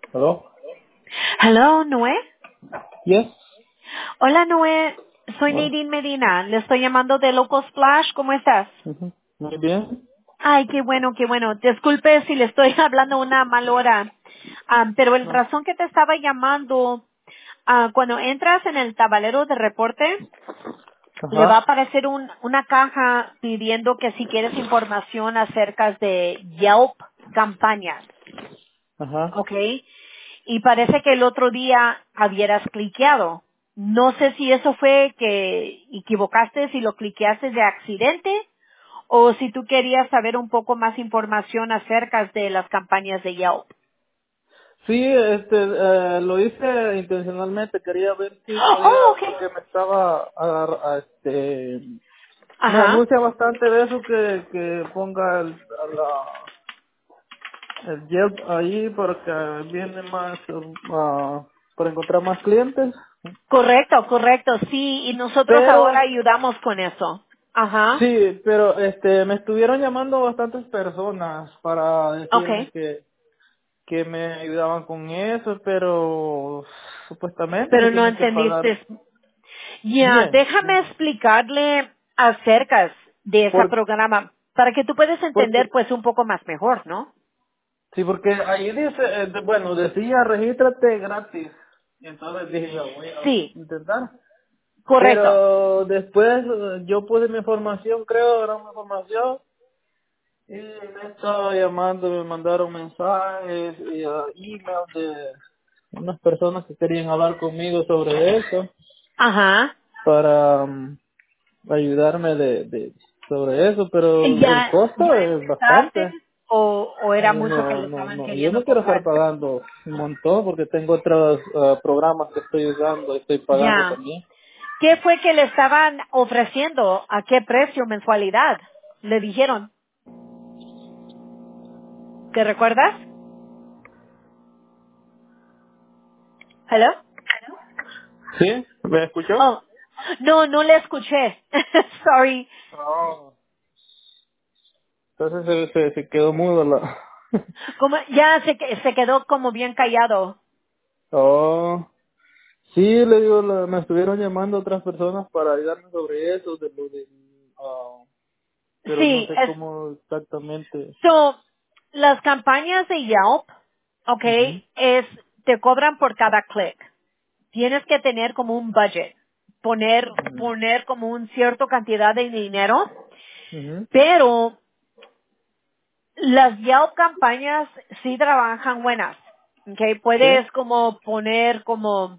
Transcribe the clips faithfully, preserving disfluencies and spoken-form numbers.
Hello? Hello, Noé. Yes. Hola, Noé. Soy Hola. Nadine Medina. Le estoy llamando de Local Splash. ¿Cómo estás? Ujú. Muy bien. Ay, qué bueno, qué bueno. Disculpe si le estoy hablando una mala hora. Ah, pero el No. razón que te estaba llamando, ah, cuando entras en el tablero de reporte, le va a Ajá. aparecer un, una caja pidiendo que si quieres información acerca de Yelp campañas. Ajá. ¿Ok? Y parece que el otro día habieras cliqueado. No sé si eso fue que equivocaste, si lo cliqueaste de accidente o si tú querías saber un poco más información acerca de las campañas de Yelp. Sí, este, eh, lo hice intencionalmente. Quería ver si podía, Oh, ok. porque me estaba, agar- a- este, me Ajá. anuncia bastante de eso que, que ponga el, a la, el Yelp ahí para que viene más, uh, para encontrar más clientes. Correcto, correcto. Sí, y nosotros ahora Pero ayudamos con eso. Ajá. sí, pero este, me estuvieron llamando bastantes personas para decirme Ok. que que me ayudaban con eso, pero supuestamente se Pero no tiene que pagar entendiste. Ya, bien. déjame explicarle acerca de ese Por, programa para que tú puedas entender porque, pues un poco más mejor, ¿no? sí, porque ahí dice, eh, de- bueno, decía regístrate gratis. Y entonces dije yo, voy a Sí, intentar. correcto. Pero después eh, yo puse mi información, creo, era una información. Y me estaba llamando, me mandaron mensajes y uh, emails de unas personas que querían hablar conmigo sobre eso Ajá. para um, ayudarme de, de sobre eso, pero el ¿Ya, costo ya es empezaste bastante. o, o era Y mucho que no, le no, estaban no, yo queriendo no quiero estar cobrar? pagando un montón porque tengo otros ah, programas que estoy usando y estoy pagando Ya. también. ¿Qué fue que le estaban ofreciendo? ¿A qué precio mensualidad? Le dijeron. ¿Te recuerdas? ¿Hello? ¿Sí? ¿Me escuchó? Oh, no, no le escuché. Sorry. No. Entonces se, se, se quedó mudo la... Como, ya se, que- se quedó como bien callado. Oh, sí, le digo, la- me estuvieron llamando otras personas para ayudarme sobre eso, de lo de... ah, pero no Sí, sé es, cómo exactamente. so, las campañas de Yelp, Mhm. okay, es, te cobran por cada clic. Tienes que tener como un budget, poner, poner como un cierto cantidad de dinero, Mhm. pero las Yelp campañas sí trabajan buenas, okay, Sí. puedes como poner como,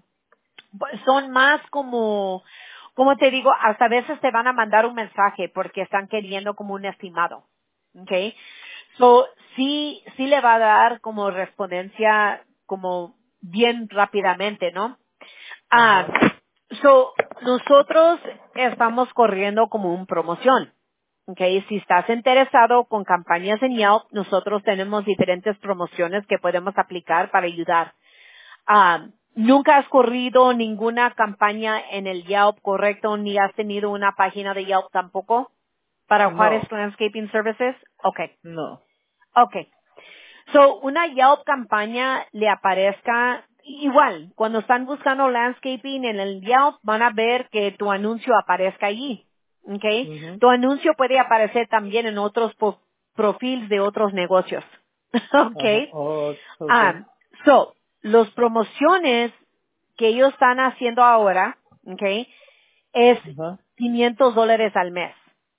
son más como, como te digo, hasta a veces te van a mandar un mensaje porque están queriendo como un estimado, okay. So, sí, sí le va a dar como respondencia como bien rápidamente, ¿no? Ah, Ajá. so, nosotros estamos corriendo como un promoción. Okay, si estás interesado con campañas en Yelp, nosotros tenemos diferentes promociones que podemos aplicar para ayudar. Ah, ¿nunca has corrido ninguna campaña en el Yelp, correcto? ¿Ni has tenido una página de Yelp tampoco? ¿Para Juárez No, Landscaping Services? Okay, no. okay. So, una Yelp campaña le aparezca igual. Cuando están buscando landscaping en el Yelp, van a ver que tu anuncio aparezca allí. Okay. Mhm. Tu anuncio puede aparecer también en otros po- perfiles de otros negocios. Ajá. Okay. Oh, okay. Um, so, los promociones que ellos están haciendo ahora, okay, es Ajá. quinientos dólares al mes.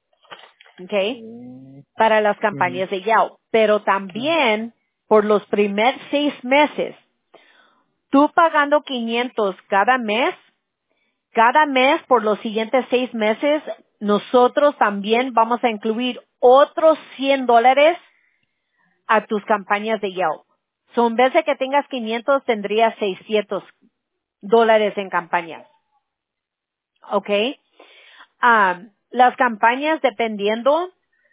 Okay, Mm, para las ujú, campañas de Yelp, pero ujú, también por los primeros seis meses, tú pagando quinientos cada mes, cada mes por los siguientes seis meses, nosotros también vamos a incluir otros cien dólares a tus campañas de Yelp. So, en vez de que tengas quinientos, tendrías seiscientos dólares en campañas. ¿Ok? Ah, las campañas, dependiendo,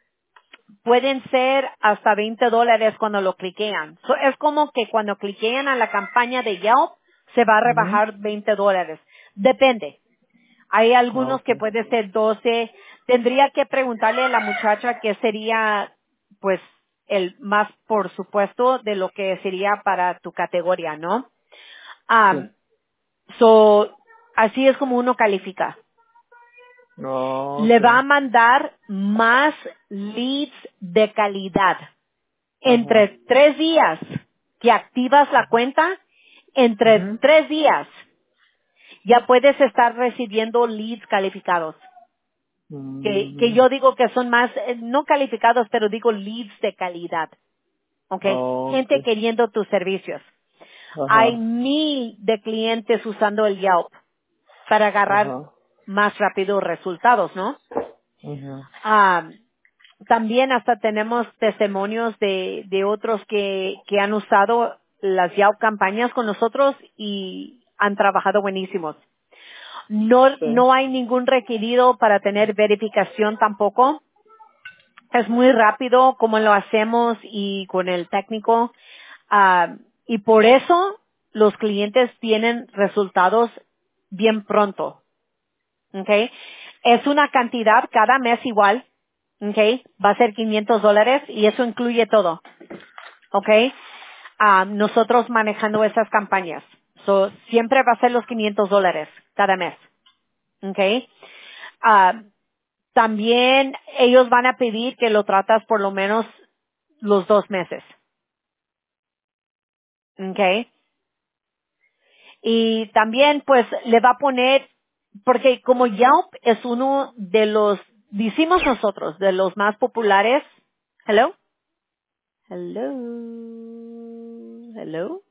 pueden ser hasta veinte dólares cuando lo cliquean. So, es como que cuando cliquean a la campaña de Yelp, se va a ujú. rebajar veinte dólares. Depende. Hay Ah, algunos que okay. puede ser doce. Tendría que preguntarle a la muchacha qué sería, pues, el más por supuesto de lo que sería para tu categoría, ¿no? Sí. Um, so, así es como uno califica. No, Le va a okay. mandar más leads de calidad. Ajá. Entre tres días que activas la cuenta, entre Mhm. tres días ya puedes estar recibiendo leads calificados. Que, que Mm, yo digo que son más, eh, no calificados, pero digo leads de calidad. ¿Ok? Gente okay. queriendo tus servicios. Hay Ajá. mil de clientes usando el Yelp para agarrar Ajá. más rápido resultados, ¿no? Ajá. Ah, también hasta tenemos testimonios de, de otros que, que han usado las Yelp campañas con nosotros y han trabajado buenísimos. No, Sí. no hay ningún requerido para tener verificación tampoco. Es muy rápido como lo hacemos y con el técnico. Ah, y por eso los clientes tienen resultados bien pronto. ¿Ok? Es una cantidad cada mes igual. ¿Ok? Va a ser quinientos dólares y eso incluye todo. ¿Ok? Ah, nosotros manejando esas campañas. So, siempre va a ser los quinientos dólares cada mes. ¿Ok? Ah, también ellos van a pedir que lo tratas por lo menos los dos meses. ¿Ok? Y también pues le va a poner, porque como Yelp es uno de los, decimos nosotros, de los más populares. Hello? Hello? Hello?